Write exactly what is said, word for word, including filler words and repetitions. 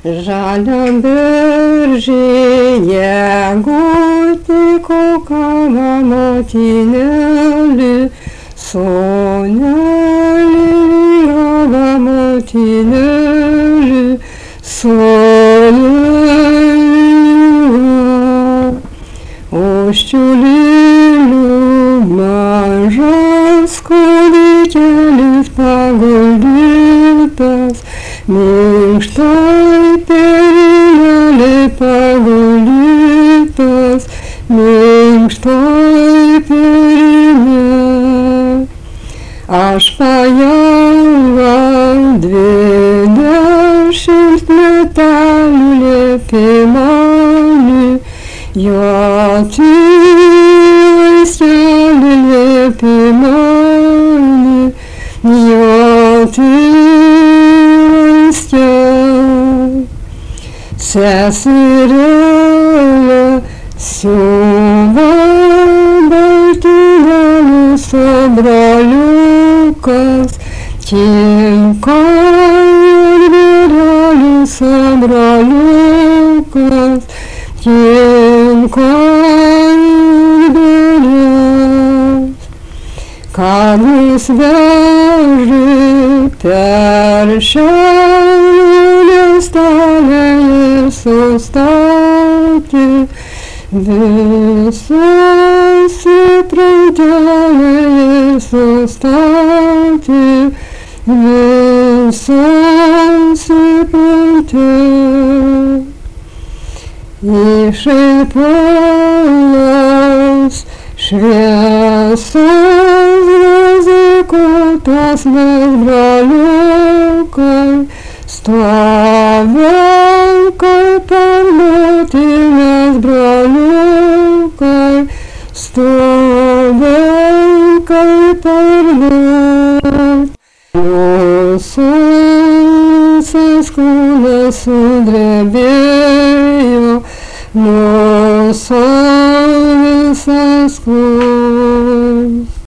žaliam beržyje gulti kokama motinėlį, sūnelį raba motinėlį, sūnelį. Užčiulėlių mažas kūdikėlis paguldytas, minkštai perėlė paguldytas, minkštai perėlė. Aš paėmiau dvidešimt metelių liepimąlį, jo tilstelį liepimąlį, jo tilstelį. Seserėlė siūva baltynėlį su broliukas, kinkojo vyrelį su broliukas, kinkojo vyrelės. Kalnus veži per šiaurės stalę ir sustatė, visas suprantelė ir sustatė, visas suprantelė. Išaipuolas šviesos razikuotas mes broliukai, stovim kaip parduoti mes broliukai, stovim kaip parduoti. Mūsų visas kūnas sudrebėjo, mūsų